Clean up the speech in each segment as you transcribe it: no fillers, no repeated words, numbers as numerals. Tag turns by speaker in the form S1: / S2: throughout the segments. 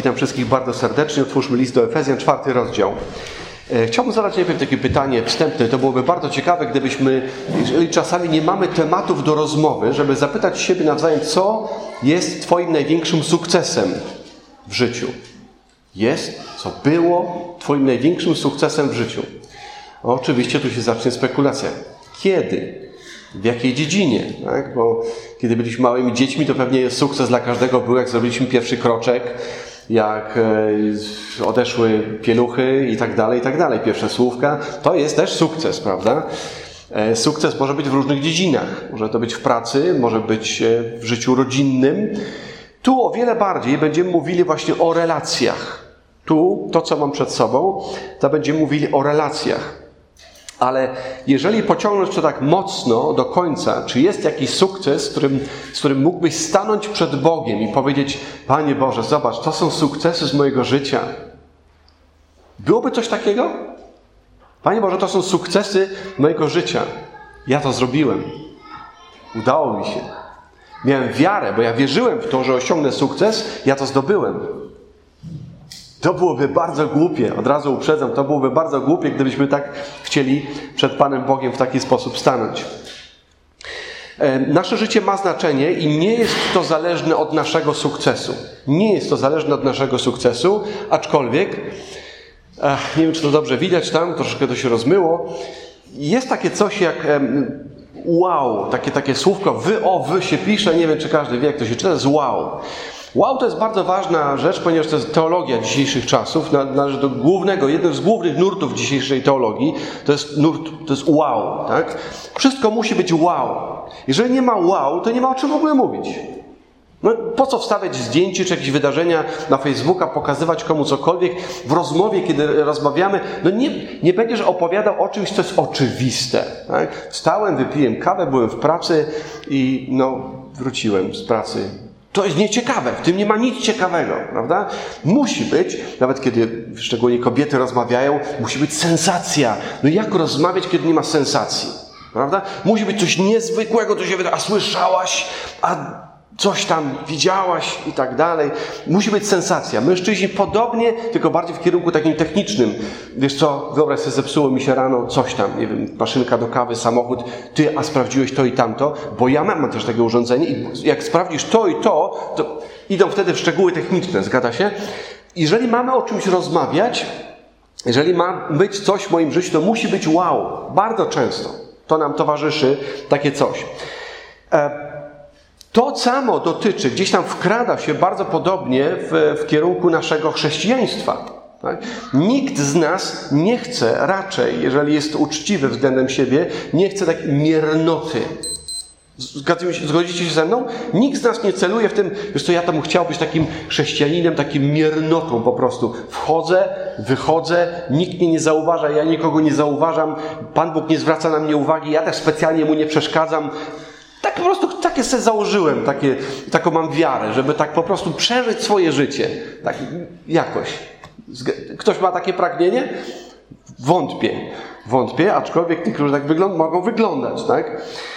S1: witam wszystkich bardzo serdecznie. Otwórzmy list do Efezjan, 4 rozdział. Chciałbym zadać najpierw takie pytanie wstępne. To byłoby bardzo ciekawe, gdybyśmy, jeżeli czasami nie mamy tematów do rozmowy, żeby zapytać siebie nawzajem, co jest Twoim największym sukcesem w życiu. Co było Twoim największym sukcesem w życiu. Oczywiście tu się zacznie spekulacja. Kiedy? W jakiej dziedzinie? Tak? Bo kiedy byliśmy małymi dziećmi, to pewnie sukces dla każdego był, jak zrobiliśmy pierwszy kroczek, jak odeszły pieluchy i tak dalej, pierwsze słówka. To jest też sukces, prawda? Sukces może być w różnych dziedzinach. Może to być w pracy, może być w życiu rodzinnym. Tu o wiele bardziej będziemy mówili właśnie o relacjach. Tu, to co mam przed sobą, to będziemy mówili o relacjach. Ale jeżeli pociągnąć to tak mocno do końca, czy jest jakiś sukces, z którym mógłbyś stanąć przed Bogiem i powiedzieć: Panie Boże, zobacz, to są sukcesy z mojego życia. Byłoby coś takiego? Panie Boże, to są sukcesy mojego życia. Ja to zrobiłem. Udało mi się. Miałem wiarę, bo ja wierzyłem w to, że osiągnę sukces, ja to zdobyłem. To byłoby bardzo głupie, od razu uprzedzam, to byłoby bardzo głupie, gdybyśmy tak chcieli przed Panem Bogiem w taki sposób stanąć. Nasze życie ma znaczenie i nie jest to zależne od naszego sukcesu. Nie jest to zależne od naszego sukcesu, aczkolwiek, nie wiem, czy to dobrze widać tam, troszkę to się rozmyło, jest takie coś jak wow, takie słówko wy się pisze, nie wiem, czy każdy wie, jak to się czyta, to jest wow. Wow to jest bardzo ważna rzecz, ponieważ to jest teologia dzisiejszych czasów. Należy do jednym z głównych nurtów dzisiejszej teologii. To jest wow, tak? Wszystko musi być wow. Jeżeli nie ma wow, to nie ma o czym w ogóle mówić. No, po co wstawiać zdjęcie czy jakieś wydarzenia na Facebooka, pokazywać komu cokolwiek w rozmowie, kiedy rozmawiamy? No nie będziesz opowiadał o czymś, co jest oczywiste. Tak? Wstałem, wypiłem kawę, byłem w pracy i wróciłem z pracy. To jest nieciekawe, w tym nie ma nic ciekawego, prawda? Musi być, nawet kiedy szczególnie kobiety rozmawiają, musi być sensacja. No jak rozmawiać, kiedy nie ma sensacji, prawda? Musi być coś niezwykłego, to się wydaje, a słyszałaś, a coś tam widziałaś i tak dalej. Musi być sensacja. Mężczyźni podobnie, tylko bardziej w kierunku takim technicznym. Wiesz co, wyobraź sobie, zepsuło mi się rano coś tam, nie wiem, maszynka do kawy, samochód, a sprawdziłeś to i tamto, bo ja mam też takie urządzenie i jak sprawdzisz to i to idą wtedy w szczegóły techniczne, zgadza się? Jeżeli mamy o czymś rozmawiać, jeżeli ma być coś w moim życiu, to musi być wow. Bardzo często to nam towarzyszy takie coś. To samo dotyczy, gdzieś tam wkrada się bardzo podobnie w kierunku naszego chrześcijaństwa. Tak? Nikt z nas nie chce raczej, jeżeli jest uczciwy względem siebie, nie chce takiej miernoty. Zgodzicie się ze mną? Nikt z nas nie celuje w tym, wiesz co, ja tam chciał być takim chrześcijaninem, takim miernotą po prostu. Wchodzę, wychodzę, nikt mnie nie zauważa, ja nikogo nie zauważam, Pan Bóg nie zwraca na mnie uwagi, ja też specjalnie Mu nie przeszkadzam. Tak po prostu, takie sobie założyłem, taką mam wiarę, żeby tak po prostu przeżyć swoje życie. Tak jakoś. Ktoś ma takie pragnienie? Wątpię, aczkolwiek niektórzy tak mogą wyglądać, tak?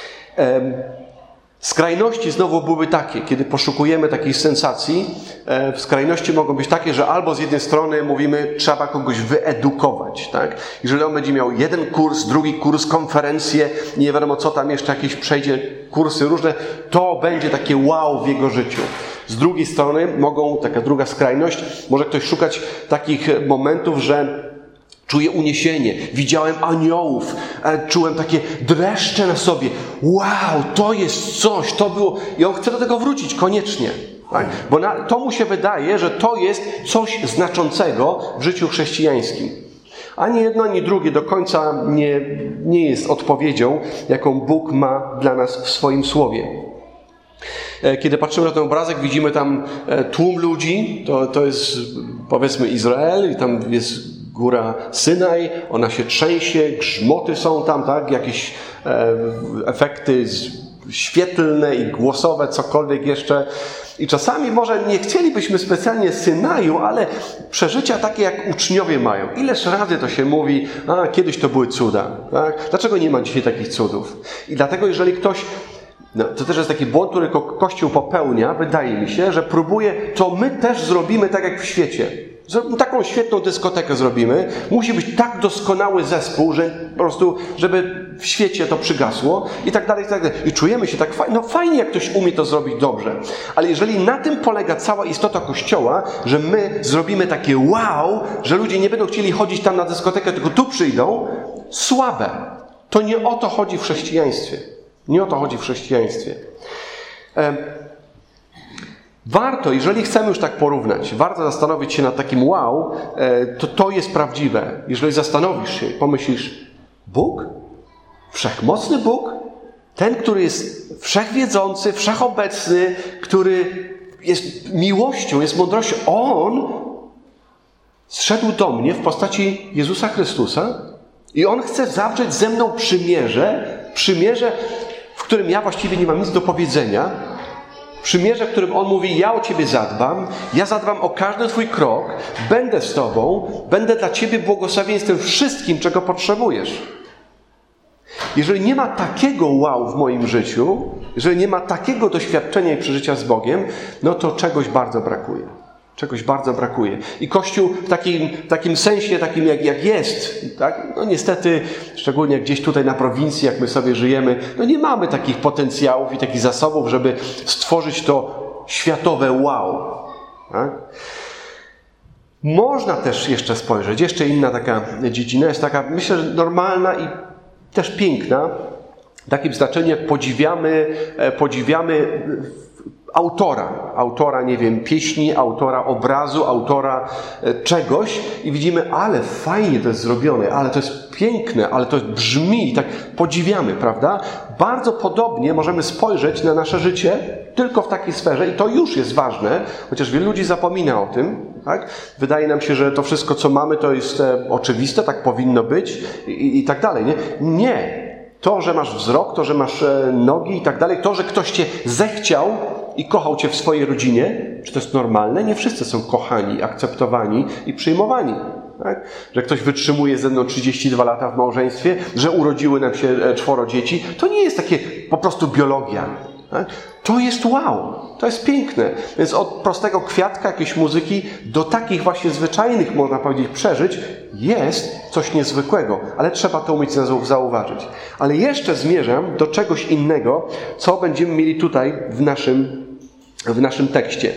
S1: Skrajności znowu były takie, kiedy poszukujemy takiej sensacji. Skrajności mogą być takie, że albo z jednej strony mówimy, trzeba kogoś wyedukować, tak? Jeżeli on będzie miał jeden kurs, drugi kurs, konferencję, nie wiadomo co tam jeszcze, jakieś przejdzie kursy różne, to będzie takie wow w jego życiu. Z drugiej strony taka druga skrajność, może ktoś szukać takich momentów, że czuję uniesienie, widziałem aniołów, czułem takie dreszcze na sobie. Wow, to jest coś, to było... I on chce do tego wrócić koniecznie. Tak? Bo to mu się wydaje, że to jest coś znaczącego w życiu chrześcijańskim. Ani jedno, ani drugie do końca nie jest odpowiedzią, jaką Bóg ma dla nas w swoim Słowie. Kiedy patrzymy na ten obrazek, widzimy tam tłum ludzi, to jest powiedzmy Izrael i tam jest góra Synaj, ona się trzęsie, grzmoty są tam, tak? Jakieś efekty świetlne i głosowe, cokolwiek jeszcze. I czasami może nie chcielibyśmy specjalnie Synaju, ale przeżycia takie jak uczniowie mają. Ileż razy to się mówi, kiedyś to były cuda. Tak? Dlaczego nie ma dzisiaj takich cudów? I dlatego jeżeli ktoś No, to też jest taki błąd, który Kościół popełnia, wydaje mi się, że próbuje, to my też zrobimy tak jak w świecie. Taką świetną dyskotekę zrobimy. Musi być tak doskonały zespół, że po prostu, żeby w świecie to przygasło i tak dalej, i tak dalej. I czujemy się tak fajnie. No fajnie, jak ktoś umie to zrobić dobrze. Ale jeżeli na tym polega cała istota Kościoła, że my zrobimy takie wow, że ludzie nie będą chcieli chodzić tam na dyskotekę, tylko tu przyjdą, słabe. To nie o to chodzi w chrześcijaństwie. Nie o to chodzi w chrześcijaństwie. Warto, jeżeli chcemy już tak porównać, warto zastanowić się nad takim wow, to jest prawdziwe. Jeżeli zastanowisz się, pomyślisz, Bóg? Wszechmocny Bóg? Ten, który jest wszechwiedzący, wszechobecny, który jest miłością, jest mądrością. On zszedł do mnie w postaci Jezusa Chrystusa i On chce zawrzeć ze mną przymierze, w którym ja właściwie nie mam nic do powiedzenia. Przymierze, w którym On mówi, ja o Ciebie zadbam, ja zadbam o każdy Twój krok, będę z Tobą, będę dla Ciebie błogosławieństwem wszystkim, czego potrzebujesz. Jeżeli nie ma takiego wow w moim życiu, jeżeli nie ma takiego doświadczenia i przeżycia z Bogiem, no to czegoś bardzo brakuje. Czegoś bardzo brakuje. I Kościół w takim sensie, takim jak jest, tak? No niestety, szczególnie gdzieś tutaj na prowincji, jak my sobie żyjemy, no nie mamy takich potencjałów i takich zasobów, żeby stworzyć to światowe wow. Tak? Można też jeszcze spojrzeć, jeszcze inna taka dziedzina jest taka, myślę, że normalna i też piękna, w takim znaczeniu, jak podziwiamy autora, nie wiem, pieśni, autora obrazu, autora czegoś i widzimy, ale fajnie to jest zrobione, ale to jest piękne, ale to brzmi, tak podziwiamy, prawda? Bardzo podobnie możemy spojrzeć na nasze życie tylko w takiej sferze i to już jest ważne, chociaż wielu ludzi zapomina o tym, tak? Wydaje nam się, że to wszystko, co mamy, to jest oczywiste, tak powinno być i tak dalej, nie? Nie. To, że masz wzrok, to, że masz nogi i tak dalej, to, że ktoś Cię zechciał i kochał Cię w swojej rodzinie, czy to jest normalne? Nie wszyscy są kochani, akceptowani i przyjmowani. Tak? Że ktoś wytrzymuje ze mną 32 lata w małżeństwie, że urodziły nam się 4 dzieci. To nie jest takie po prostu biologia. Tak? To jest wow, to jest piękne. Więc od prostego kwiatka, jakiejś muzyki do takich właśnie zwyczajnych, można powiedzieć, przeżyć jest coś niezwykłego, ale trzeba to umieć zauważyć. Ale jeszcze zmierzam do czegoś innego, co będziemy mieli tutaj w naszym tekście.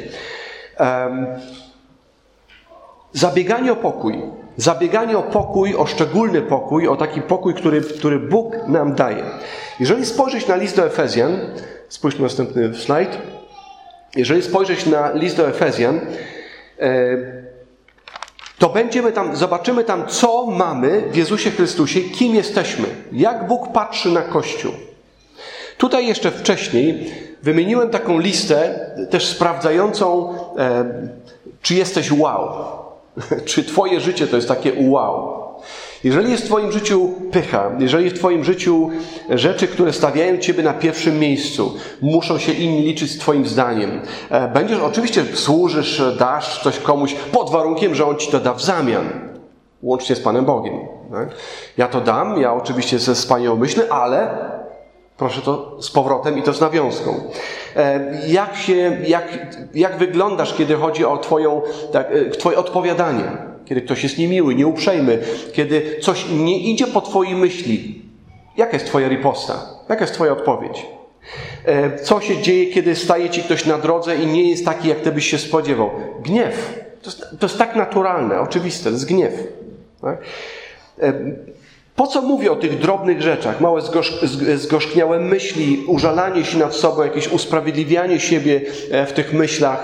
S1: Zabieganie o pokój. Zabieganie o pokój, o szczególny pokój, o taki pokój, który Bóg nam daje. Jeżeli spojrzeć na list do Efezjan, spójrzmy na następny slajd. Jeżeli spojrzeć na list do Efezjan, to zobaczymy tam, co mamy w Jezusie Chrystusie, kim jesteśmy, jak Bóg patrzy na Kościół. Tutaj jeszcze wcześniej wymieniłem taką listę, też sprawdzającą, czy jesteś wow. Czy Twoje życie to jest takie wow. Jeżeli jest w Twoim życiu pycha, jeżeli jest w Twoim życiu rzeczy, które stawiają Ciebie na pierwszym miejscu, muszą się inni liczyć z Twoim zdaniem. Oczywiście służysz, dasz coś komuś pod warunkiem, że On Ci to da w zamian. Łącznie z Panem Bogiem. Tak? Ja to dam, ja oczywiście ze wspaniałomyślny, ale proszę to z powrotem i to z nawiązką. Jak wyglądasz, kiedy chodzi o Twoje odpowiadanie? Kiedy ktoś jest niemiły, nieuprzejmy, kiedy coś nie idzie po Twojej myśli. Jaka jest Twoja riposta? Jaka jest Twoja odpowiedź? Co się dzieje, kiedy staje Ci ktoś na drodze i nie jest taki, jak Ty byś się spodziewał? Gniew. To jest tak naturalne, oczywiste, to jest gniew. Tak? Po co mówię o tych drobnych rzeczach? Małe zgorzkniałe myśli, użalanie się nad sobą, jakieś usprawiedliwianie siebie w tych myślach,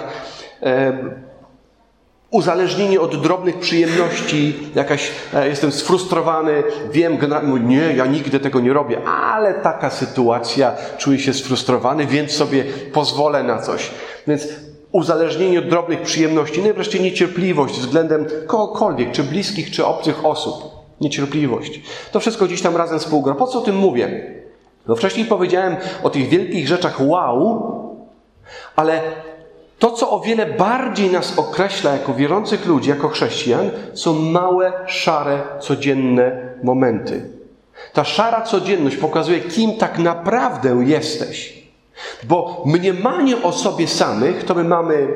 S1: uzależnienie od drobnych przyjemności, jestem sfrustrowany, wiem, nie, ja nigdy tego nie robię, ale taka sytuacja, czuję się sfrustrowany, więc sobie pozwolę na coś. Więc uzależnienie od drobnych przyjemności, no i wreszcie niecierpliwość względem kogokolwiek, czy bliskich, czy obcych osób. Niecierpliwość. To wszystko gdzieś tam razem współgra. Po co o tym mówię? No wcześniej powiedziałem o tych wielkich rzeczach wow, ale to, co o wiele bardziej nas określa jako wierzących ludzi, jako chrześcijan, są małe, szare, codzienne momenty. Ta szara codzienność pokazuje, kim tak naprawdę jesteś. Bo mniemanie o sobie samych, to my mamy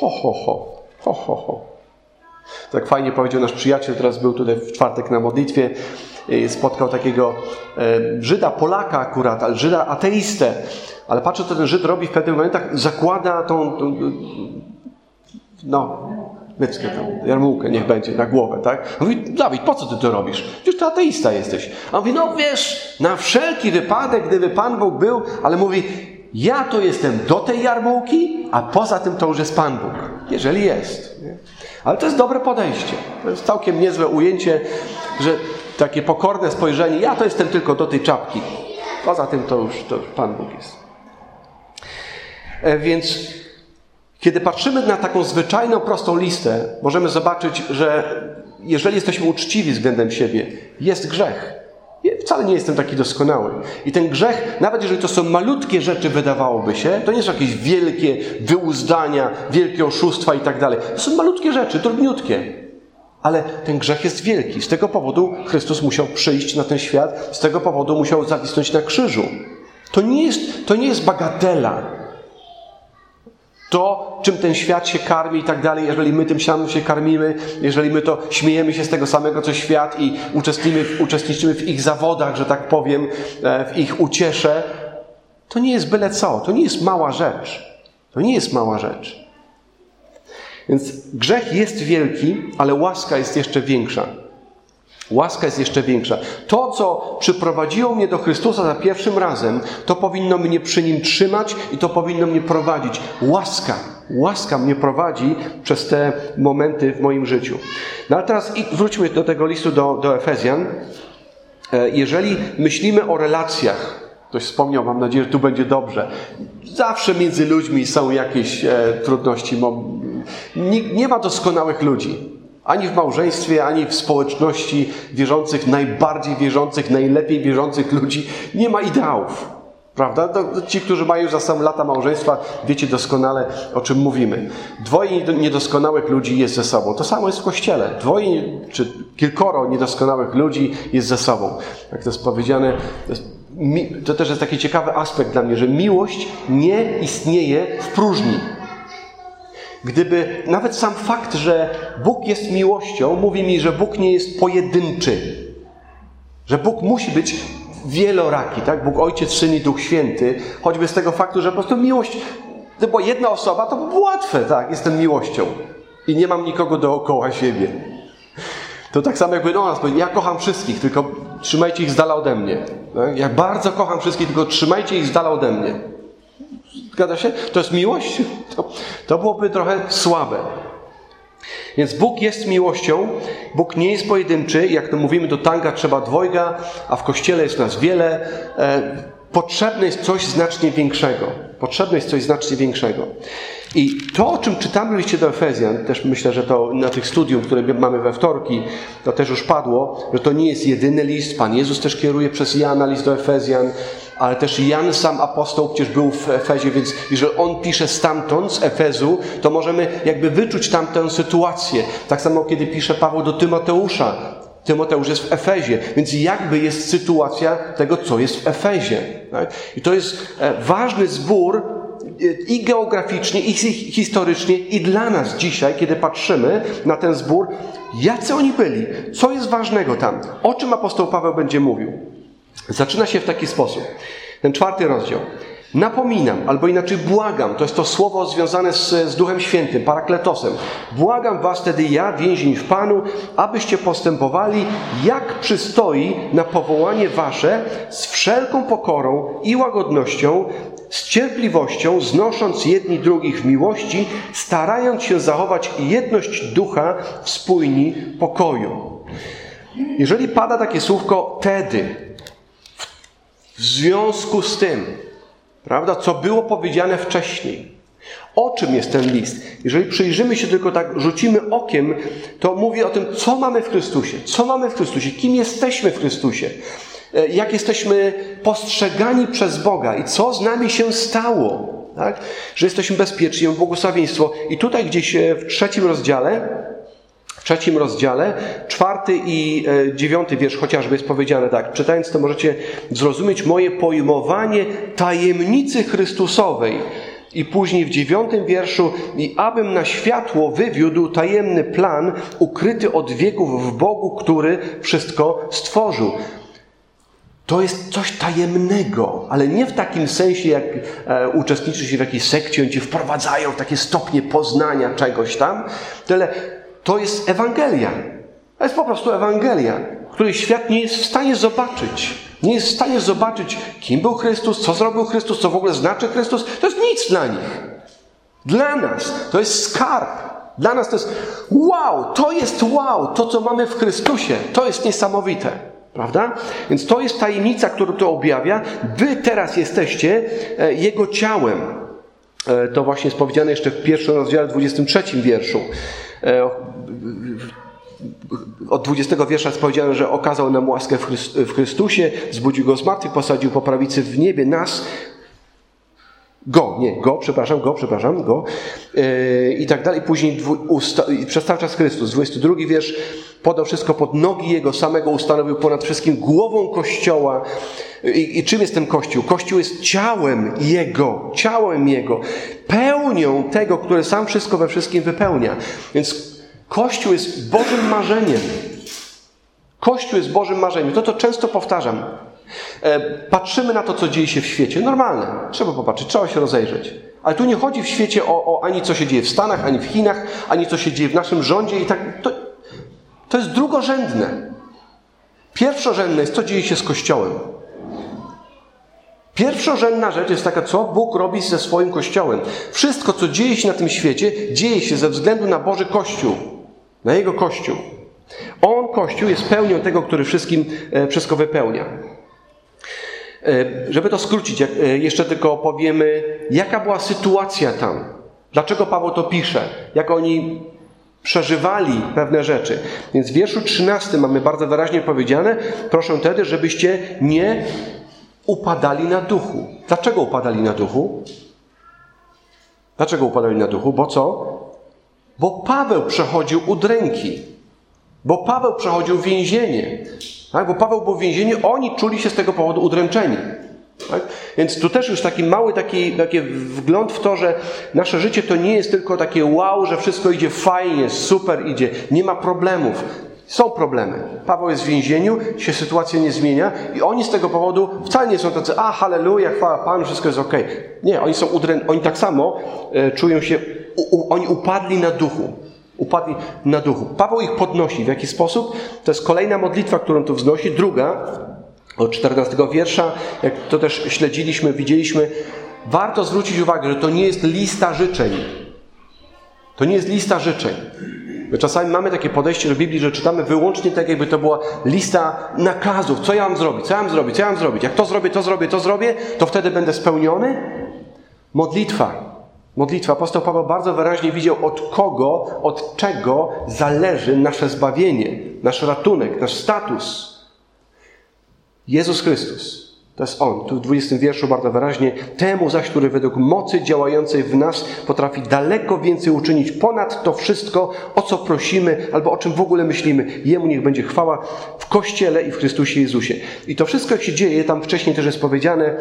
S1: Tak fajnie powiedział nasz przyjaciel, teraz był tutaj w czwartek na modlitwie, spotkał takiego Żyda, Polaka akurat, ale Żyda ateistę. Ale patrzę, co ten Żyd robi w pewnych momentach, zakłada tą myckę, tą jarmułkę, niech będzie, na głowę, tak? Mówi, Dawid, po co ty to robisz? Przecież ty ateista jesteś. A on mówi, wiesz, na wszelki wypadek, gdyby Pan Bóg był, ale mówi, ja to jestem do tej jarmułki, a poza tym to już jest Pan Bóg. Jeżeli jest. Nie? Ale to jest dobre podejście. To jest całkiem niezłe ujęcie, że takie pokorne spojrzenie, ja to jestem tylko do tej czapki. Poza tym to już Pan Bóg jest. Więc kiedy patrzymy na taką zwyczajną, prostą listę, możemy zobaczyć, że jeżeli jesteśmy uczciwi względem siebie, jest grzech. Wcale nie jestem taki doskonały. I ten grzech, nawet jeżeli to są malutkie rzeczy, wydawałoby się, to nie są jakieś wielkie wyuzdania, wielkie oszustwa i tak dalej. To są malutkie rzeczy, drobniutkie. Ale ten grzech jest wielki. Z tego powodu Chrystus musiał przyjść na ten świat, z tego powodu musiał zawisnąć na krzyżu. To nie jest bagatela. To, czym ten świat się karmi i tak dalej, jeżeli my tym samym się karmimy, jeżeli my to śmiejemy się z tego samego, co świat i uczestniczymy w ich zawodach, że tak powiem, w ich uciesze, to nie jest byle co. To nie jest mała rzecz. To nie jest mała rzecz. Więc grzech jest wielki, ale łaska jest jeszcze większa. Łaska jest jeszcze większa. To, co przyprowadziło mnie do Chrystusa za pierwszym razem, to powinno mnie przy Nim trzymać i to powinno mnie prowadzić. Łaska mnie prowadzi przez te momenty w moim życiu. No ale teraz wróćmy do tego listu do Efezjan. Jeżeli myślimy o relacjach, ktoś wspomniał, mam nadzieję, że tu będzie dobrze. Zawsze między ludźmi są jakieś trudności. Nie ma doskonałych ludzi. Ani w małżeństwie, ani w społeczności wierzących, najbardziej wierzących, najlepiej wierzących ludzi nie ma ideałów. Prawda? Ci, którzy mają za sobą lata małżeństwa, wiecie doskonale, o czym mówimy. Dwoje niedoskonałych ludzi jest ze sobą. To samo jest w Kościele. Dwoje czy kilkoro niedoskonałych ludzi jest ze sobą. Jak to jest powiedziane, to też jest taki ciekawy aspekt dla mnie, że miłość nie istnieje w próżni. Gdyby nawet sam fakt, że Bóg jest miłością, mówi mi, że Bóg nie jest pojedynczy. Że Bóg musi być wieloraki, tak? Bóg Ojciec, Syn i Duch Święty. Choćby z tego faktu, że po prostu miłość, bo jedna osoba, to by było łatwe, tak? Jestem miłością i nie mam nikogo dookoła siebie. To tak samo jakby ja kocham wszystkich, tylko trzymajcie ich z dala ode mnie. Tak? Ja bardzo kocham wszystkich, tylko trzymajcie ich z dala ode mnie. Zgadza się? To jest miłość? To byłoby trochę słabe. Więc Bóg jest miłością, Bóg nie jest pojedynczy. Jak to mówimy, do tanga trzeba dwojga, a w Kościele jest nas wiele. Potrzebne jest coś znacznie większego. I to, o czym czytamy w liście do Efezjan, też myślę, że to na tych studium, które mamy we wtorki, to też już padło, że to nie jest jedyny list. Pan Jezus też kieruje przez Jana list do Efezjan, ale też Jan sam apostoł przecież był w Efezie, więc jeżeli on pisze stamtąd, z Efezu, to możemy jakby wyczuć tamtę sytuację. Tak samo, kiedy pisze Paweł do Tymoteusza. Tymoteusz jest w Efezie, więc jakby jest sytuacja tego, co jest w Efezie. Tak? I to jest ważny zbór i geograficznie, i historycznie, i dla nas dzisiaj, kiedy patrzymy na ten zbór, jacy oni byli, co jest ważnego tam, o czym apostoł Paweł będzie mówił. Zaczyna się w taki sposób. Ten 4 rozdział. Napominam, albo inaczej błagam, to jest to słowo związane z Duchem Świętym, parakletosem. Błagam was wtedy ja, więzień w Panu, abyście postępowali jak przystoi na powołanie wasze z wszelką pokorą i łagodnością, z cierpliwością, znosząc jedni drugich w miłości, starając się zachować jedność ducha w spójni pokoju. Jeżeli pada takie słówko tedy, w związku z tym, prawda, co było powiedziane wcześniej. O czym jest ten list? Jeżeli przyjrzymy się tylko tak, rzucimy okiem, to mówi o tym, co mamy w Chrystusie. Co mamy w Chrystusie? Kim jesteśmy w Chrystusie? Jak jesteśmy postrzegani przez Boga i co z nami się stało? Tak? Że jesteśmy bezpieczni, mamy błogosławieństwo. I tutaj gdzieś w 3 rozdziale, W 3 rozdziale, 4 i 9 wiersz chociażby jest powiedziane tak. Czytając to możecie zrozumieć moje pojmowanie tajemnicy Chrystusowej. I później w 9 wierszu i abym na światło wywiódł tajemny plan ukryty od wieków w Bogu, który wszystko stworzył. To jest coś tajemnego, ale nie w takim sensie, jak uczestniczy się w jakiejś sekcie, oni cię wprowadzają w takie stopnie poznania czegoś tam. Tyle, to jest Ewangelia. To jest po prostu Ewangelia, której świat nie jest w stanie zobaczyć. Nie jest w stanie zobaczyć, kim był Chrystus, co zrobił Chrystus, co w ogóle znaczy Chrystus. To jest nic dla nich. Dla nas to jest skarb. Dla nas to jest wow, to co mamy w Chrystusie. To jest niesamowite. Prawda? Więc to jest tajemnica, którą to objawia. Wy teraz jesteście Jego ciałem. To właśnie jest powiedziane jeszcze w 1 rozdziale, 23 wierszu. Od 20 wiersza jest powiedziane, że okazał nam łaskę w Chrystusie, zbudził Go z martwych, posadził po prawicy w niebie nas, Go i tak dalej. Później przez cały czas Chrystus, 22 wiersz, podał wszystko pod nogi Jego, samego ustanowił ponad wszystkim głową Kościoła. I czym jest ten Kościół? Kościół jest ciałem Jego, pełnią tego, który sam wszystko we wszystkim wypełnia. Więc Kościół jest Bożym marzeniem. Kościół jest Bożym marzeniem. To często powtarzam. Patrzymy na to, co dzieje się w świecie. Normalne. Trzeba popatrzeć, trzeba się rozejrzeć. Ale tu nie chodzi w świecie o ani co się dzieje w Stanach, ani w Chinach, ani co się dzieje w naszym rządzie. I tak, to jest drugorzędne. Pierwszorzędne jest, co dzieje się z Kościołem. Pierwszorzędna rzecz jest taka, co Bóg robi ze swoim Kościołem. Wszystko, co dzieje się na tym świecie, dzieje się ze względu na Boży Kościół. Na Jego Kościół. On, Kościół, jest pełnią tego, który wszystko wypełnia. Żeby to skrócić, jeszcze tylko powiemy, jaka była sytuacja tam. Dlaczego Paweł to pisze? Jak oni przeżywali pewne rzeczy. Więc w wierszu 13 mamy bardzo wyraźnie powiedziane, proszę wtedy, żebyście nie upadali na duchu. Dlaczego upadali na duchu? Dlaczego upadali na duchu? Bo co? Bo Paweł przechodził udręki. Bo Paweł przechodził więzienie. Tak? Bo Paweł był w więzieniu, oni czuli się z tego powodu udręczeni. Tak? Więc tu też już taki mały taki wgląd w to, że nasze życie to nie jest tylko takie wow, że wszystko idzie fajnie, super idzie, nie ma problemów. Są problemy. Paweł jest w więzieniu, się sytuacja nie zmienia i oni z tego powodu wcale nie są tacy, halleluja, chwała Panu, wszystko jest okej. Nie, oni tak samo czują się, oni upadli na duchu. Upadli na duchu. Paweł ich podnosi. W jaki sposób? To jest kolejna modlitwa, którą tu wznosi. Druga, od 14 wiersza, jak to też śledziliśmy, widzieliśmy, warto zwrócić uwagę, że to nie jest lista życzeń. To nie jest lista życzeń. My czasami mamy takie podejście do Biblii, że czytamy wyłącznie tak, jakby to była lista nakazów. Co ja mam zrobić? Co ja mam zrobić? Co ja mam zrobić? Jak to zrobię, to wtedy będę spełniony? Modlitwa. Apostoł Paweł bardzo wyraźnie widział, od czego zależy nasze zbawienie, nasz ratunek, nasz status. Jezus Chrystus. To jest On. Tu w 20 wierszu bardzo wyraźnie. Temu zaś, który według mocy działającej w nas potrafi daleko więcej uczynić ponad to wszystko, o co prosimy albo o czym w ogóle myślimy. Jemu niech będzie chwała w Kościele i w Chrystusie Jezusie. I to wszystko, jak się dzieje, tam wcześniej też jest powiedziane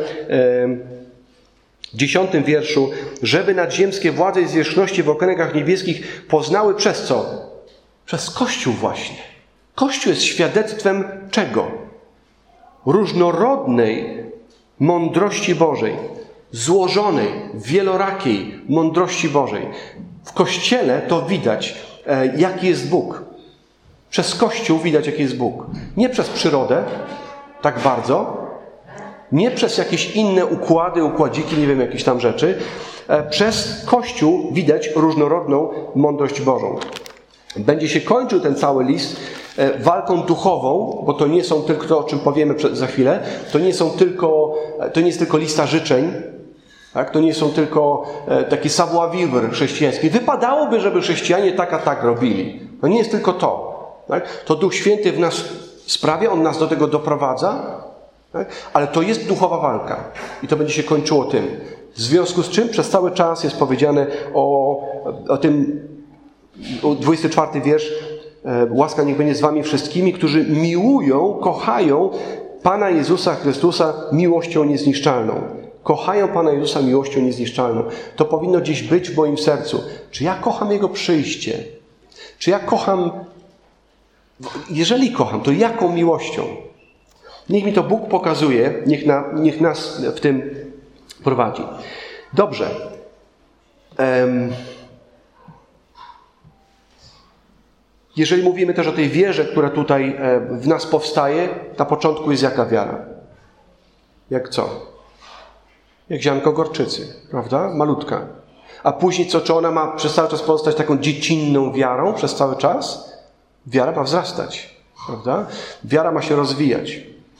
S1: w 10 wierszu, żeby nadziemskie władze i zwierzchności w okręgach niebieskich poznały przez co? Przez Kościół właśnie. Kościół jest świadectwem czego? Różnorodnej mądrości Bożej, złożonej, wielorakiej mądrości Bożej. W Kościele to widać, jaki jest Bóg. Przez Kościół widać, jaki jest Bóg. Nie przez przyrodę, tak bardzo, nie przez jakieś inne układziki, nie wiem, jakieś tam rzeczy. Przez Kościół widać różnorodną mądrość Bożą. Będzie się kończył ten cały list walką duchową, bo to nie są tylko to, o czym powiemy za chwilę, to nie jest tylko lista życzeń, tak? To nie są tylko takie savoir-vivre chrześcijańskie. Wypadałoby, żeby chrześcijanie tak robili. To nie jest tylko to. Tak? To Duch Święty w nas sprawia, On nas do tego doprowadza, tak? Ale to jest duchowa walka i to będzie się kończyło tym. W związku z czym przez cały czas jest powiedziane o tym, 24 wiersz, łaska niech będzie z wami wszystkimi, którzy miłują, kochają Pana Jezusa Chrystusa miłością niezniszczalną. Kochają Pana Jezusa miłością niezniszczalną. To powinno gdzieś być w moim sercu. Czy ja kocham Jego przyjście? Czy ja kocham... Jeżeli kocham, to jaką miłością? Niech mi to Bóg pokazuje, niech nas w tym prowadzi. Dobrze. Jeżeli mówimy też o tej wierze, która tutaj w nas powstaje, na początku jest jaka wiara? Jak co? Jak ziarnko gorczycy, prawda? Malutka. A później co? Czy ona ma przez cały czas pozostać taką dziecinną wiarą przez cały czas? Wiara ma wzrastać, prawda? Wiara ma się rozwijać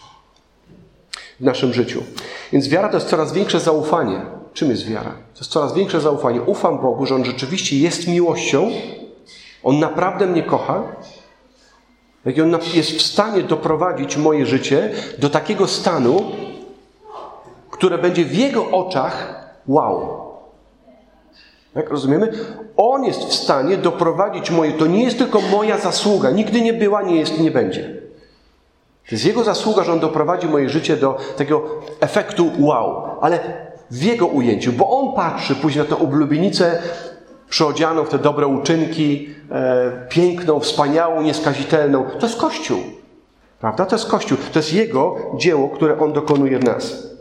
S1: w naszym życiu. Więc wiara to jest coraz większe zaufanie. Czym jest wiara? To jest coraz większe zaufanie. Ufam Bogu, że On rzeczywiście jest miłością. On naprawdę mnie kocha. Jak On jest w stanie doprowadzić moje życie do takiego stanu, które będzie w Jego oczach wow. Jak rozumiemy? On jest w stanie doprowadzić moje... To nie jest tylko moja zasługa. Nigdy nie była, nie jest i nie będzie. To jest Jego zasługa, że On doprowadzi moje życie do takiego efektu wow. Ale w Jego ujęciu. Bo On patrzy później na tę oblubienicę przyodzianą w te dobre uczynki, piękną, wspaniałą, nieskazitelną. To jest Kościół. Prawda? To jest Kościół. To jest Jego dzieło, które On dokonuje w nas.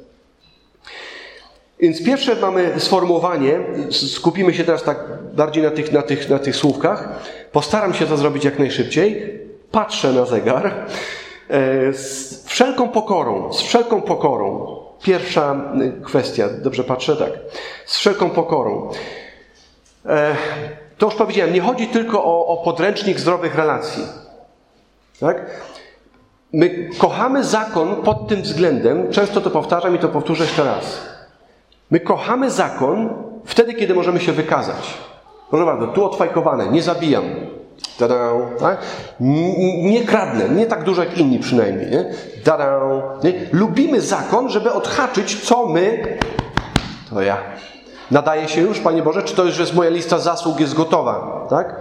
S1: Więc pierwsze mamy sformułowanie, skupimy się teraz tak bardziej na tych słówkach. Postaram się to zrobić jak najszybciej. Patrzę na zegar. Z wszelką pokorą. Pierwsza kwestia. Dobrze patrzę? Tak. Z wszelką pokorą. To już powiedziałem, nie chodzi tylko o podręcznik zdrowych relacji. Tak? My kochamy zakon pod tym względem, często to powtarzam i to powtórzę jeszcze raz. My kochamy zakon wtedy, kiedy możemy się wykazać. Proszę bardzo, tu odfajkowane, nie zabijam. Ta-da, tak? Nie kradnę, nie tak dużo jak inni przynajmniej. Nie? Ta-da, nie? Lubimy zakon, żeby odhaczyć, co my... To ja. Nadaje się już, Panie Boże? Czy to już jest moja lista zasług, jest gotowa? Tak?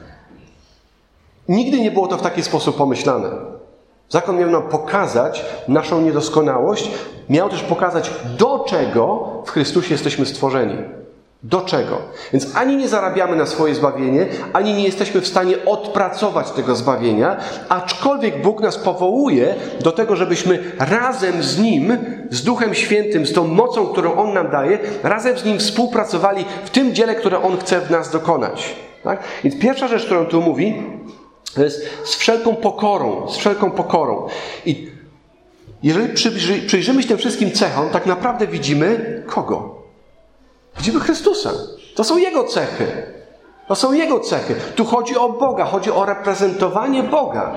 S1: Nigdy nie było to w taki sposób pomyślane. Zakon miał nam pokazać naszą niedoskonałość, miał też pokazać, do czego w Chrystusie jesteśmy stworzeni. Do czego? Więc ani nie zarabiamy na swoje zbawienie, ani nie jesteśmy w stanie odpracować tego zbawienia, aczkolwiek Bóg nas powołuje do tego, żebyśmy razem z Nim, z Duchem Świętym, z tą mocą, którą On nam daje, razem z Nim współpracowali w tym dziele, które On chce w nas dokonać. Tak? Więc pierwsza rzecz, którą tu mówi, to jest z wszelką pokorą. I jeżeli przyjrzymy się tym wszystkim cechom, tak naprawdę widzimy kogo? Widzimy Chrystusa. To są Jego cechy. Tu chodzi o Boga, chodzi o reprezentowanie Boga.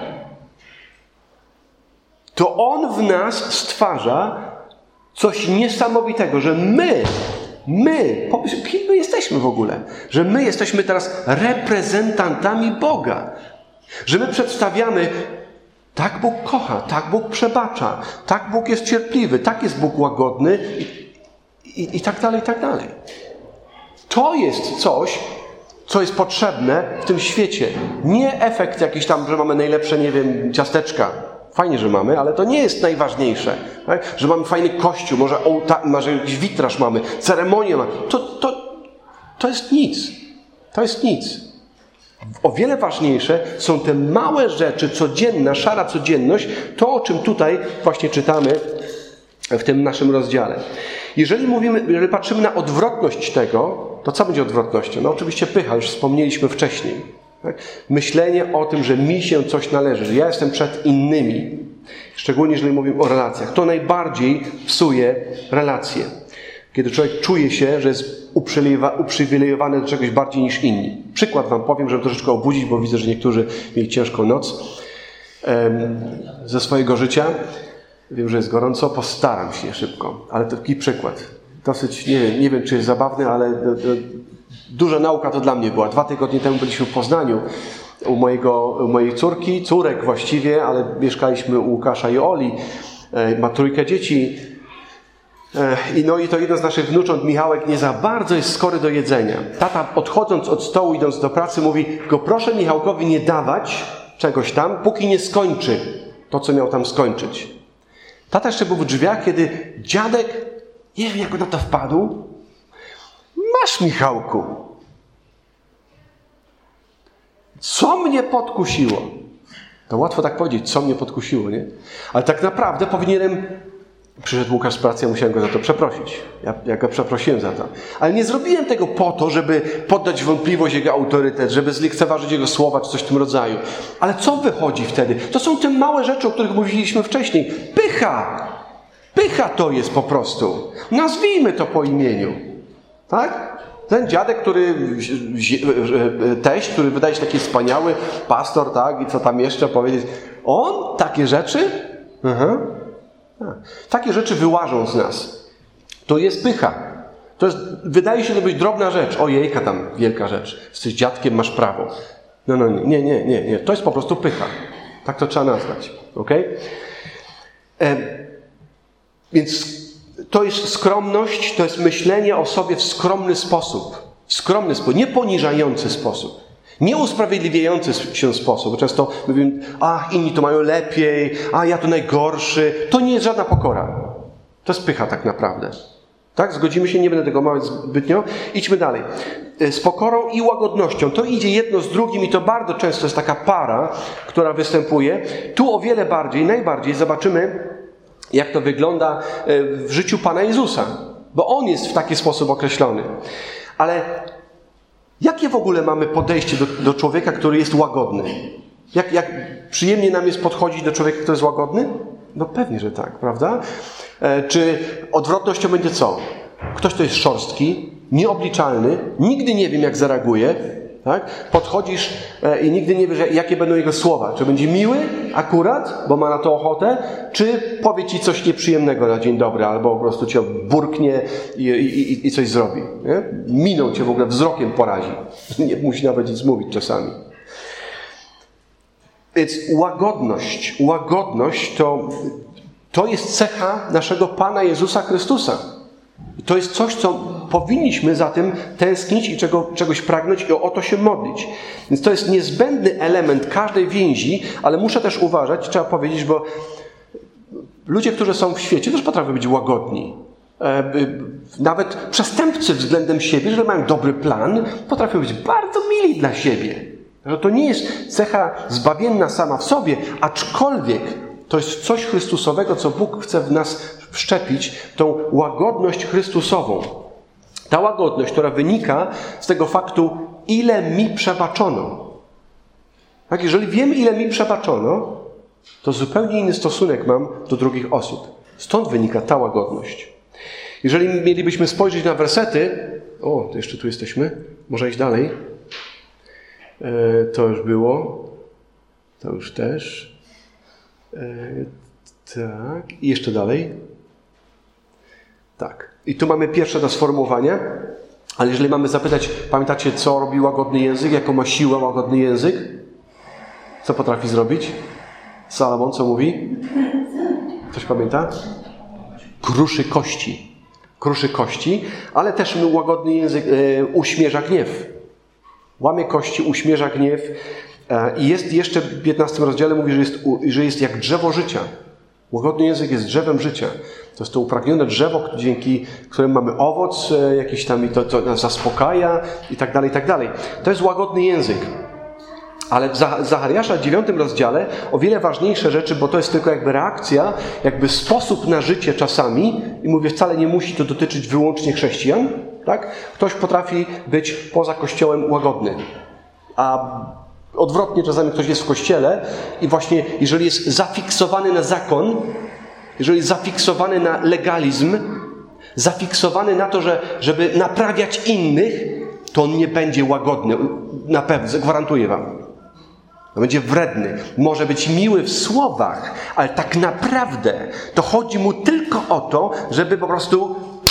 S1: To On w nas stwarza coś niesamowitego, że kim my jesteśmy w ogóle? Że my jesteśmy teraz reprezentantami Boga. Że my przedstawiamy, tak Bóg kocha, tak Bóg przebacza, tak Bóg jest cierpliwy, tak jest Bóg łagodny i tak dalej, i tak dalej. To jest coś, co jest potrzebne w tym świecie. Nie efekt jakiś tam, że mamy najlepsze, nie wiem, ciasteczka. Fajnie, że mamy, ale to nie jest najważniejsze. Tak? Że mamy fajny kościół, może jakiś witraż mamy, ceremonię mamy. To jest nic. To jest nic. O wiele ważniejsze są te małe rzeczy, codzienna, szara codzienność, to o czym tutaj właśnie czytamy w tym naszym rozdziale. Jeżeli patrzymy na odwrotność tego, to co będzie odwrotnością? No oczywiście pycha, już wspomnieliśmy wcześniej. Tak? Myślenie o tym, że mi się coś należy, że ja jestem przed innymi. Szczególnie jeżeli mówimy o relacjach. To najbardziej psuje relacje. Kiedy człowiek czuje się, że jest uprzywilejowany do czegoś bardziej niż inni. Przykład wam powiem, żeby troszeczkę obudzić, bo widzę, że niektórzy mieli ciężką noc ze swojego życia. Wiem, że jest gorąco, postaram się szybko. Ale to taki przykład. Dosyć, nie wiem, czy jest zabawny, ale duża nauka to dla mnie była. 2 tygodnie temu byliśmy w Poznaniu u mojej córek właściwie, ale mieszkaliśmy u Łukasza i Oli. Ma 3 dzieci. No i to jeden z naszych wnucząt, Michałek, nie za bardzo jest skory do jedzenia. Tata, odchodząc od stołu, idąc do pracy, mówi: go proszę Michałkowi nie dawać czegoś tam, póki nie skończy to, co miał tam skończyć. Tata jeszcze był w drzwiach, kiedy dziadek, nie wiem, jak na to wpadł: masz, Michałku. Co mnie podkusiło? To łatwo tak powiedzieć, co mnie podkusiło, nie? Ale tak naprawdę powinienem... Przyszedł Łukasz z pracy, ja musiałem go za to przeprosić. Ja go przeprosiłem za to. Ale nie zrobiłem tego po to, żeby poddać wątpliwość jego autorytet, żeby zlekceważyć jego słowa, czy coś w tym rodzaju. Ale co wychodzi wtedy? To są te małe rzeczy, o których mówiliśmy wcześniej. Pycha! Pycha to jest po prostu. Nazwijmy to po imieniu. Tak? Ten dziadek, teść, który wydaje się taki wspaniały, pastor, tak? I co tam jeszcze powiedzieć? On? Takie rzeczy? Aha. Takie rzeczy wyłażą z nas. To jest pycha. To jest, wydaje się to być drobna rzecz. Ojejka, tam wielka rzecz. Jesteś dziadkiem, masz prawo. No, nie. To jest po prostu pycha. Tak to trzeba nazwać. Okay? Więc to jest skromność, to jest myślenie o sobie w skromny sposób. Nie poniżający sposób. Nie usprawiedliwiający się sposób. Bo często mówimy: inni to mają lepiej, ja to najgorszy. To nie jest żadna pokora. To jest pycha tak naprawdę. Tak? Zgodzimy się, nie będę tego mawiać zbytnio. Idźmy dalej. Z pokorą i łagodnością. To idzie jedno z drugim i to bardzo często jest taka para, która występuje. Tu o wiele bardziej, najbardziej zobaczymy, jak to wygląda w życiu Pana Jezusa. Bo On jest w taki sposób określony. Ale jakie w ogóle mamy podejście do człowieka, który jest łagodny? Jak przyjemnie nam jest podchodzić do człowieka, który jest łagodny? No pewnie, że tak, prawda? Czy odwrotnością będzie co? Ktoś, kto jest szorstki, nieobliczalny, nigdy nie wiem, jak zareaguje. Tak? Podchodzisz i nigdy nie wiesz, jakie będą jego słowa. Czy będzie miły akurat, bo ma na to ochotę, czy powie ci coś nieprzyjemnego na dzień dobry, albo po prostu cię burknie i coś zrobi. Nie? Miną cię w ogóle, wzrokiem porazi. Nie musi nawet nic mówić czasami. Więc łagodność to jest cecha naszego Pana Jezusa Chrystusa. To jest coś, co powinniśmy za tym tęsknić i czegoś pragnąć i o to się modlić. Więc to jest niezbędny element każdej więzi, ale muszę też uważać, trzeba powiedzieć, bo ludzie, którzy są w świecie, też potrafią być łagodni. Nawet przestępcy względem siebie, jeżeli mają dobry plan, potrafią być bardzo mili dla siebie. Że to nie jest cecha zbawienna sama w sobie, aczkolwiek to jest coś Chrystusowego, co Bóg chce w nas wszczepić, tą łagodność Chrystusową. Ta łagodność, która wynika z tego faktu, ile mi przebaczono. Tak, jeżeli wiem, ile mi przebaczono, to zupełnie inny stosunek mam do drugich osób. Stąd wynika ta łagodność. Jeżeli mielibyśmy spojrzeć na wersety, to jeszcze tu jesteśmy, może iść dalej. To już było, to już też. Tak, i jeszcze dalej. Tak. I tu mamy pierwsze to sformułowanie, ale jeżeli mamy zapytać, pamiętacie, co robi łagodny język, jaką ma siłę łagodny język? Co potrafi zrobić? Salomon co mówi? Ktoś pamięta? Kruszy kości, ale też łagodny język uśmierza gniew. Łamie kości, uśmierza gniew. I jest jeszcze w 15 rozdziale mówi, że jest jak drzewo życia. Łagodny język jest drzewem życia. To jest to upragnione drzewo, dzięki któremu mamy owoc jakiś tam i to nas zaspokaja i tak dalej, i tak dalej. To jest łagodny język. Ale w Zachariasza 9 rozdziale o wiele ważniejsze rzeczy, bo to jest tylko jakby reakcja, jakby sposób na życie czasami i mówię, wcale nie musi to dotyczyć wyłącznie chrześcijan. Tak? Ktoś potrafi być poza Kościołem łagodny. A odwrotnie czasami ktoś jest w Kościele i właśnie jeżeli jest zafiksowany na zakon, jeżeli jest zafiksowany na legalizm, zafiksowany na to, żeby naprawiać innych, to on nie będzie łagodny. Na pewno, gwarantuję wam. On będzie wredny. Może być miły w słowach, ale tak naprawdę to chodzi mu tylko o to, żeby po prostu...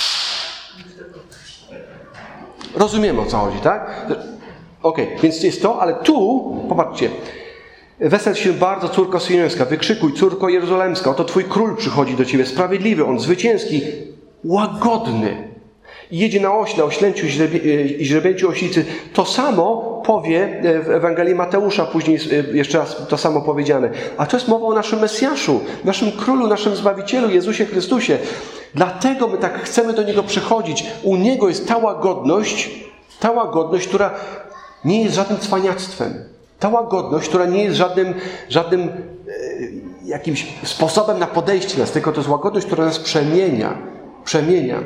S1: Rozumiemy, o co chodzi, tak? Okej, więc jest to, ale tu, popatrzcie, wesel się bardzo, córko syjońska, wykrzykuj, córko jerozolemska, oto twój król przychodzi do ciebie, sprawiedliwy, on zwycięski, łagodny. I jedzie na ośle, oślęciu i źrebięciu osicy. To samo powie w Ewangelii Mateusza, później jeszcze raz to samo powiedziane. A to jest mowa o naszym Mesjaszu, naszym Królu, naszym Zbawicielu, Jezusie Chrystusie. Dlatego my tak chcemy do Niego przychodzić. U Niego jest ta łagodność, która nie jest żadnym cwaniactwem. Ta łagodność, która nie jest żadnym jakimś sposobem na podejście nas, tylko to jest łagodność, która nas przemienia.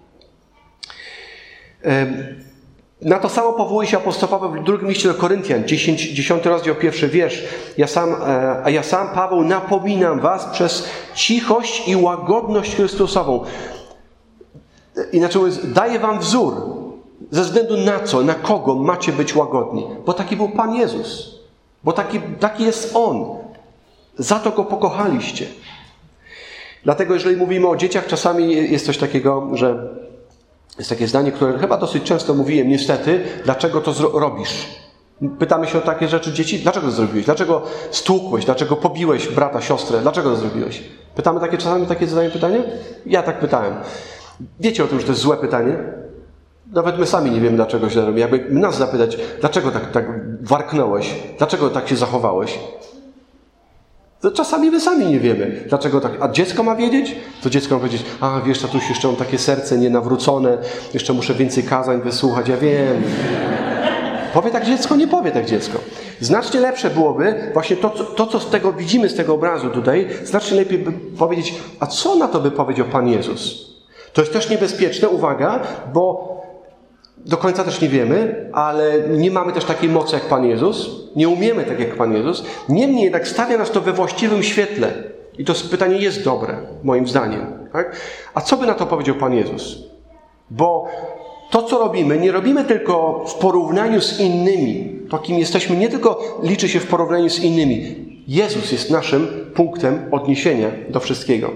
S1: Na to samo powołuje się apostoł Paweł w drugim liście do Koryntian, 10 rozdział, 1 wiersz. Ja sam, Paweł, napominam was przez cichość i łagodność Chrystusową. Inaczej mówiąc, daję wam wzór. Ze względu na co, na kogo macie być łagodni. Bo taki był Pan Jezus. Bo taki jest On. Za to Go pokochaliście. Dlatego, jeżeli mówimy o dzieciach, czasami jest coś takiego, że jest takie zdanie, które chyba dosyć często mówiłem, niestety, dlaczego to robisz? Pytamy się o takie rzeczy dzieci, dlaczego to zrobiłeś? Dlaczego stłukłeś? Dlaczego pobiłeś brata, siostrę? Dlaczego to zrobiłeś? Pytamy czasami takie zadają pytanie? Ja tak pytałem. Wiecie o tym, że to jest złe pytanie? Nawet my sami nie wiemy, dlaczego źle robimy. Jakby nas zapytać, dlaczego tak warknąłeś? Dlaczego tak się zachowałeś? To czasami my sami nie wiemy, dlaczego tak. A dziecko ma wiedzieć? To dziecko ma powiedzieć, wiesz, tatuś, jeszcze mam takie serce nienawrócone, jeszcze muszę więcej kazań wysłuchać, ja wiem. Powie tak dziecko? Nie powie tak dziecko. Znacznie lepsze byłoby właśnie to, co z tego widzimy, z tego obrazu tutaj, znacznie lepiej by powiedzieć, a co na to by powiedział Pan Jezus? To jest też niebezpieczne, uwaga, bo do końca też nie wiemy, ale nie mamy też takiej mocy jak Pan Jezus. Nie umiemy tak jak Pan Jezus. Niemniej jednak stawia nas to we właściwym świetle. I to pytanie jest dobre, moim zdaniem. Tak? A co by na to powiedział Pan Jezus? Bo to, co robimy, nie robimy tylko w porównaniu z innymi. To, kim jesteśmy, nie tylko liczy się w porównaniu z innymi. Jezus jest naszym punktem odniesienia do wszystkiego.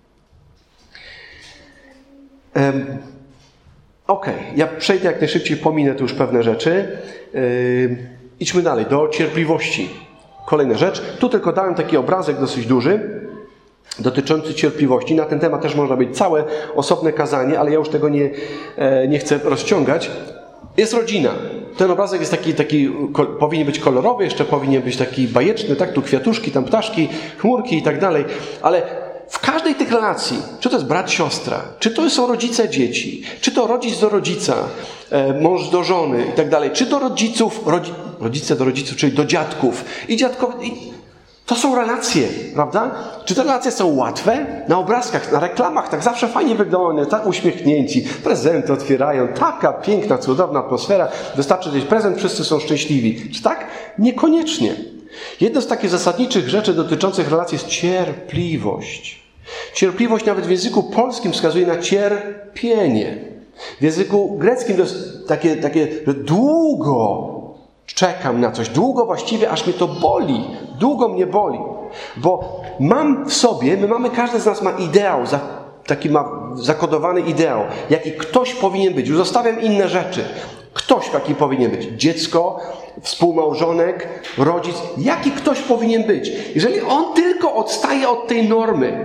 S1: Ja przejdę jak najszybciej, pominę tu już pewne rzeczy. Idźmy dalej, do cierpliwości. Kolejna rzecz. Tu tylko dałem taki obrazek dosyć duży, dotyczący cierpliwości. Na ten temat też można być całe osobne kazanie, ale ja już tego nie chcę rozciągać. Jest rodzina. Ten obrazek jest taki powinien być kolorowy, jeszcze powinien być taki bajeczny, tak? Tu kwiatuszki, tam ptaszki, chmurki i tak dalej. Ale w każdej tych relacji, czy to jest brat, siostra, czy to są rodzice, dzieci, czy to rodzic do rodzica, mąż do żony i tak dalej, czy do rodziców, rodzice do rodziców, czyli do dziadków i dziadkowie. To są relacje, prawda? Czy te relacje są łatwe? Na obrazkach, na reklamach tak zawsze fajnie wyglądają, tak uśmiechnięci, prezenty otwierają, taka piękna, cudowna atmosfera. Wystarczy dać prezent, wszyscy są szczęśliwi. Czy tak? Niekoniecznie. Jedno z takich zasadniczych rzeczy dotyczących relacji jest cierpliwość. Cierpliwość nawet w języku polskim wskazuje na cierpienie. W języku greckim to jest takie, że długo czekam na coś, długo właściwie, aż mnie to boli. Długo mnie boli. Bo mam w sobie, każdy z nas ma ideał, taki ma zakodowany ideał, jaki ktoś powinien być. Już zostawiam inne rzeczy. Ktoś taki powinien być. Dziecko, współmałżonek, rodzic. Jaki ktoś powinien być. Jeżeli on tylko odstaje od tej normy,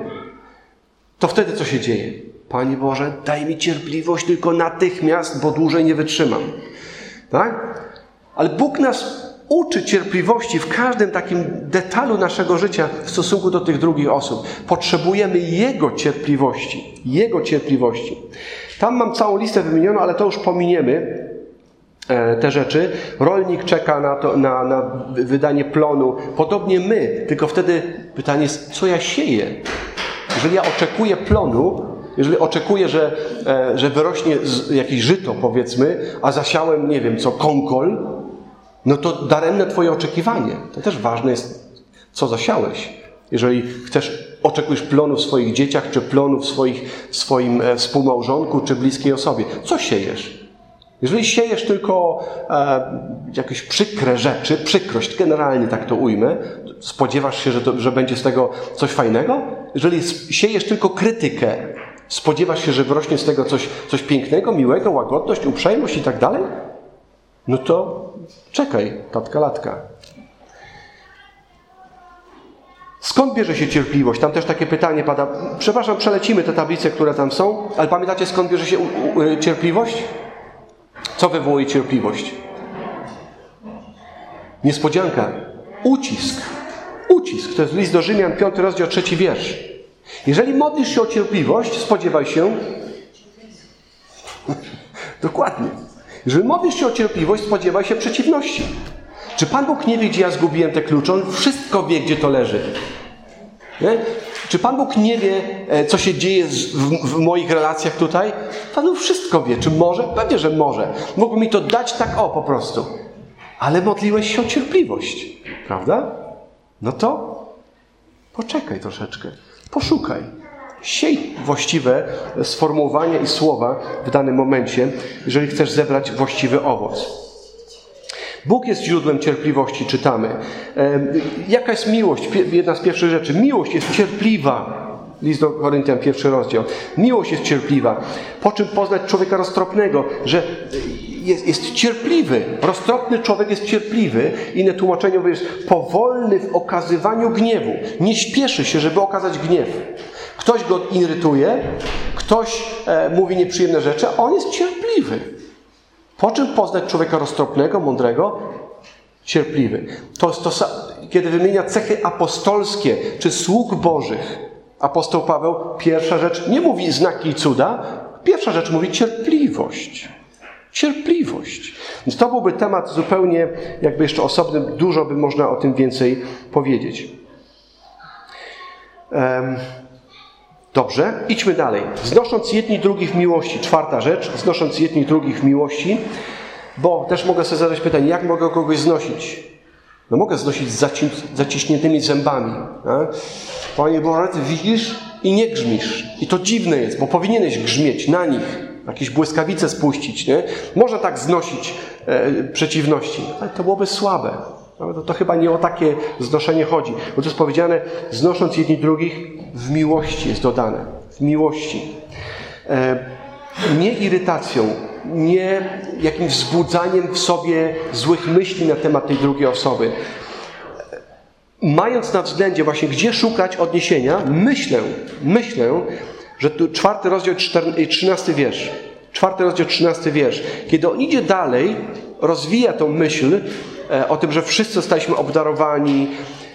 S1: to wtedy co się dzieje? Panie Boże, daj mi cierpliwość tylko natychmiast, bo dłużej nie wytrzymam. Tak? Ale Bóg nas uczy cierpliwości w każdym takim detalu naszego życia w stosunku do tych drugich osób. Potrzebujemy Jego cierpliwości. Jego cierpliwości. Tam mam całą listę wymienioną, ale to już pominiemy te rzeczy. Rolnik czeka na wydanie plonu. Podobnie my, tylko wtedy pytanie jest, co ja sieję? Jeżeli ja oczekuję plonu, jeżeli oczekuję, że wyrośnie jakieś żyto, powiedzmy, a zasiałem, nie wiem co, konkol, no to daremne Twoje oczekiwanie. To też ważne jest, co zasiałeś. Jeżeli oczekujesz plonu w swoich dzieciach, czy plonu w swoim współmałżonku, czy bliskiej osobie. Co siejesz? Jeżeli siejesz tylko jakieś przykre rzeczy, przykrość, generalnie tak to ujmę, spodziewasz się, że będzie z tego coś fajnego? Jeżeli siejesz tylko krytykę, spodziewasz się, że wyrośnie z tego coś pięknego, miłego, łagodność, uprzejmość i tak dalej? No to czekaj, tatka latka. Skąd bierze się cierpliwość? Tam też takie pytanie pada. Przepraszam, przelecimy te tablice, które tam są, ale pamiętacie, skąd bierze się cierpliwość? Co wywołuje cierpliwość? Niespodzianka. Ucisk. Ucisk. To jest list do Rzymian, 5 rozdział, 3 wiersz. Jeżeli modlisz się o cierpliwość, spodziewaj się... Dokładnie. Jeżeli modlisz się o cierpliwość, spodziewaj się przeciwności. Czy Pan Bóg nie wie, gdzie ja zgubiłem te klucze? On wszystko wie, gdzie to leży. Nie? Czy Pan Bóg nie wie, co się dzieje w moich relacjach tutaj? Pan Bóg wszystko wie. Czy może? Pewnie, że może. Mógłby mi to dać tak po prostu. Ale modliłeś się o cierpliwość. Prawda? No to poczekaj troszeczkę. Poszukaj. Siej właściwe sformułowania i słowa w danym momencie, jeżeli chcesz zebrać właściwy owoc. Bóg jest źródłem cierpliwości, czytamy. Jaka jest miłość? Jedna z pierwszych rzeczy. Miłość jest cierpliwa. List do Koryntian, 1 rozdział. Miłość jest cierpliwa. Po czym poznać człowieka roztropnego, że jest cierpliwy. Roztropny człowiek jest cierpliwy. Inne tłumaczenie mówi, jest powolny w okazywaniu gniewu. Nie śpieszy się, żeby okazać gniew. Ktoś go irytuje, ktoś mówi nieprzyjemne rzeczy, a on jest cierpliwy. Po czym poznać człowieka roztropnego, mądrego? Cierpliwy. To jest to, kiedy wymienia cechy apostolskie, czy sług bożych. Apostoł Paweł, pierwsza rzecz, nie mówi znaki i cuda, pierwsza rzecz mówi cierpliwość. Cierpliwość. Więc to byłby temat zupełnie jakby jeszcze osobny, dużo by można o tym więcej powiedzieć. Dobrze, idźmy dalej. Znosząc jedni drugich w miłości. 4. rzecz. Znosząc jedni drugich w miłości. Bo też mogę sobie zadać pytanie, jak mogę kogoś znosić? No mogę znosić z zaciśniętymi zębami. Panie Boże, Ty widzisz i nie grzmisz. I to dziwne jest, bo powinieneś grzmieć na nich. Jakieś błyskawice spuścić, nie? Można tak znosić przeciwności. Ale to byłoby słabe. To chyba nie o takie znoszenie chodzi. Bo to jest powiedziane, znosząc jedni drugich w miłości jest dodane. W miłości. Nie irytacją, nie jakimś wzbudzaniem w sobie złych myśli na temat tej drugiej osoby. Mając na względzie właśnie, gdzie szukać odniesienia, myślę, że tu 4 rozdział 13 wiersz. 4 rozdział 13 wiersz. Kiedy on idzie dalej, rozwija tą myśl o tym, że wszyscy zostaliśmy obdarowani.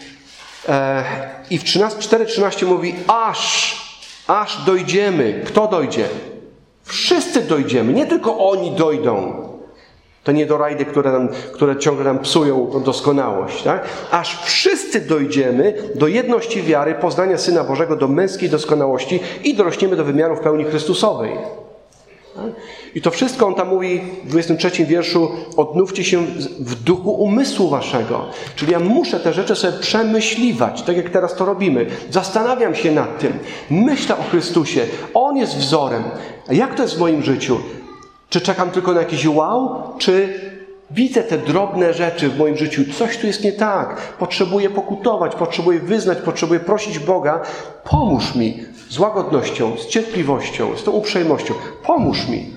S1: I w 4:13 mówi, aż dojdziemy. Kto dojdzie? Wszyscy dojdziemy. Nie tylko oni dojdą. To nie do rajdy, które ciągle nam psują tą doskonałość. Tak? Aż wszyscy dojdziemy do jedności wiary, poznania Syna Bożego, do męskiej doskonałości i dorośniemy do wymiarów pełni Chrystusowej. I to wszystko on tam mówi w 23 wierszu, odnówcie się w duchu umysłu waszego. Czyli ja muszę te rzeczy sobie przemyśliwać, tak jak teraz to robimy. Zastanawiam się nad tym. Myślę o Chrystusie. On jest wzorem. A jak to jest w moim życiu? Czy czekam tylko na jakiś wow? Czy widzę te drobne rzeczy w moim życiu? Coś tu jest nie tak. Potrzebuję pokutować, potrzebuję wyznać, potrzebuję prosić Boga. Pomóż mi z łagodnością, z cierpliwością, z tą uprzejmością. Pomóż mi.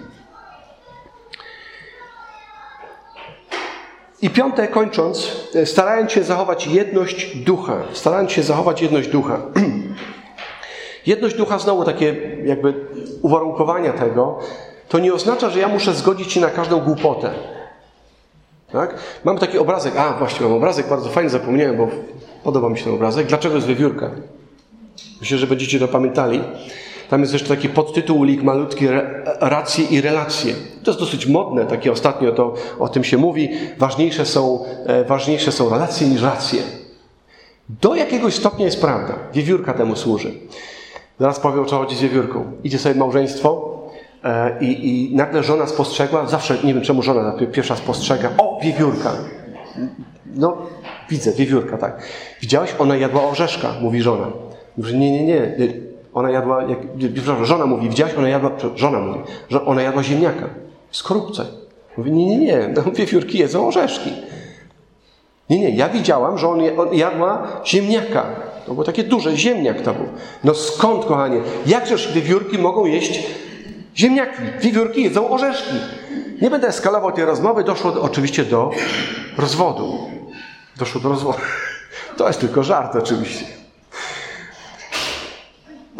S1: I 5. kończąc, starając się zachować jedność ducha. Starając się zachować jedność ducha. Jedność ducha, znowu takie jakby uwarunkowania tego, to nie oznacza, że ja muszę zgodzić się na każdą głupotę. Tak? Mam taki obrazek. Właśnie mam obrazek, bardzo fajny, zapomniałem, bo podoba mi się ten obrazek. Dlaczego jest wiewiórka? Myślę, że będziecie to pamiętali. Tam jest jeszcze taki podtytuł malutki, racje i relacje. To jest dosyć modne, takie ostatnio to o tym się mówi. Ważniejsze są relacje niż racje. Do jakiegoś stopnia jest prawda. Wiewiórka temu służy. Zaraz powiem, o co chodzi z wiewiórką. Idzie sobie małżeństwo i nagle żona spostrzegła, zawsze, nie wiem czemu żona pierwsza spostrzega, wiewiórka. No, widzę, wiewiórka, tak. Widziałeś? Ona jadła orzeszka, mówi żona. Mówi, nie. Ona jadła, żona mówi, widziałeś? Ona jadła ziemniaka. Skorupce. Mówi, nie, no, wiewiórki jedzą orzeszki. Nie, ja widziałam, że on jadła ziemniaka. To było takie duże, ziemniak to był. No skąd, kochanie? Jakżeż wiewiórki mogą jeść ziemniaki? Wiewiórki jedzą orzeszki. Nie będę eskalował tej rozmowy, doszło oczywiście do rozwodu. To jest tylko żart oczywiście.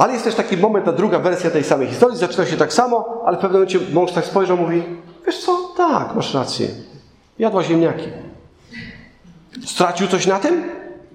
S1: Ale jest też taki moment, ta druga wersja tej samej historii, zaczyna się tak samo, ale w pewnym momencie mąż tak spojrzał, mówi, wiesz co, tak, masz rację, jadła ziemniaki. Stracił coś na tym?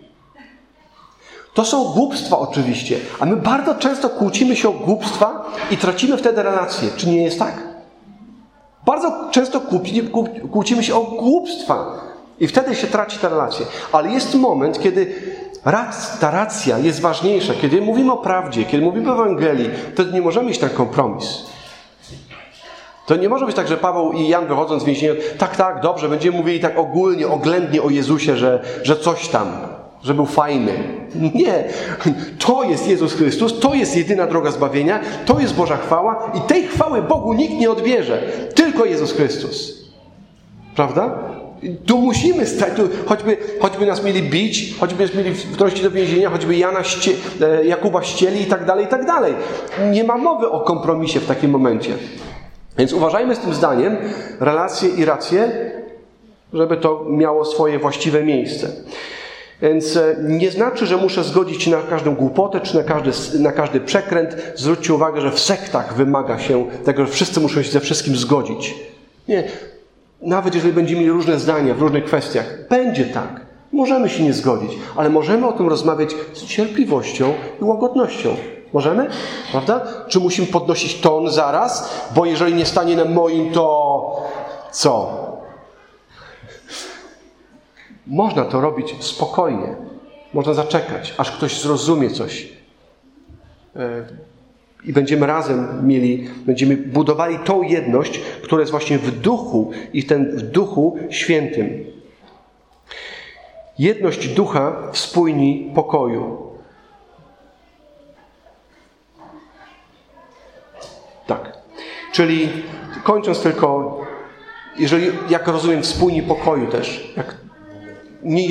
S1: To są głupstwa oczywiście, a my bardzo często kłócimy się o głupstwa i tracimy wtedy relacje. Czy nie jest tak? Bardzo często kłócimy się o głupstwa i wtedy się traci te relacje. Ale jest moment, kiedy ta racja jest ważniejsza. Kiedy mówimy o prawdzie, kiedy mówimy o Ewangelii, wtedy nie możemy iść na kompromis. To nie może być tak, że Paweł i Jan wychodząc z więzienia, tak, dobrze, będziemy mówili tak ogólnie, oględnie o Jezusie, że coś tam, że był fajny. Nie. To jest Jezus Chrystus, to jest jedyna droga zbawienia, to jest Boża chwała i tej chwały Bogu nikt nie odbierze. Tylko Jezus Chrystus. Prawda? Tu musimy stać, choćby nas mieli bić, choćby nas mieli wtrącić do więzienia, choćby Jakuba ścieli i tak dalej. Nie ma mowy o kompromisie w takim momencie. Więc uważajmy z tym zdaniem, relacje i racje, żeby to miało swoje właściwe miejsce. Więc nie znaczy, że muszę zgodzić się na każdą głupotę, czy na każdy przekręt. Zwróćcie uwagę, że w sektach wymaga się tego, że wszyscy muszą się ze wszystkim zgodzić. Nie. Nawet jeżeli będziemy mieli różne zdania w różnych kwestiach, będzie tak. Możemy się nie zgodzić, ale możemy o tym rozmawiać z cierpliwością i łagodnością. Możemy? Prawda? Czy musimy podnosić ton zaraz? Bo jeżeli nie stanie na moim, to co? Można to robić spokojnie. Można zaczekać, aż ktoś zrozumie coś. I będziemy razem będziemy budowali tą jedność, która jest właśnie w duchu i w duchu świętym. Jedność ducha w spójni pokoju. Tak. Czyli kończąc tylko, jak rozumiem, w spójni pokoju też, nie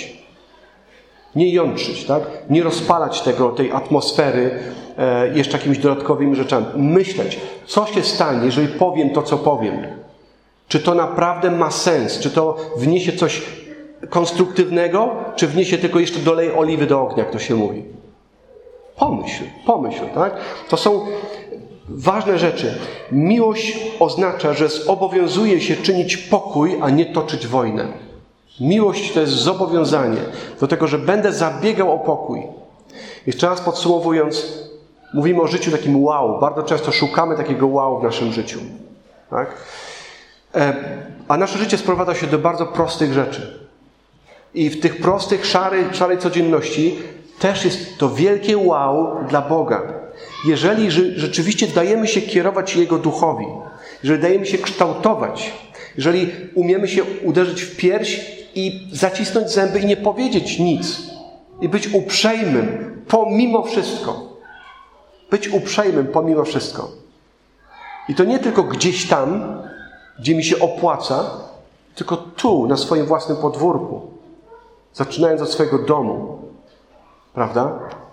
S1: jątrzyć, tak? Nie rozpalać tej atmosfery jeszcze jakimiś dodatkowymi rzeczami. Myśleć, co się stanie, jeżeli powiem to, co powiem. Czy to naprawdę ma sens? Czy to wniesie coś konstruktywnego? Czy wniesie tylko jeszcze dolej oliwy do ognia, jak to się mówi? Pomyśl, tak? To są ważne rzeczy. Miłość oznacza, że zobowiązuje się czynić pokój, a nie toczyć wojnę. Miłość to jest zobowiązanie do tego, że będę zabiegał o pokój. Jeszcze raz podsumowując, mówimy o życiu takim wow. Bardzo często szukamy takiego wow w naszym życiu. Tak? A nasze życie sprowadza się do bardzo prostych rzeczy. I w tych prostych, szarej codzienności też jest to wielkie wow dla Boga. Jeżeli rzeczywiście dajemy się kierować Jego duchowi, jeżeli dajemy się kształtować, jeżeli umiemy się uderzyć w pierś i zacisnąć zęby i nie powiedzieć nic. I być uprzejmym pomimo wszystko. Być uprzejmym pomimo wszystko. I to nie tylko gdzieś tam, gdzie mi się opłaca, tylko tu, na swoim własnym podwórku. Zaczynając od swojego domu. Prawda?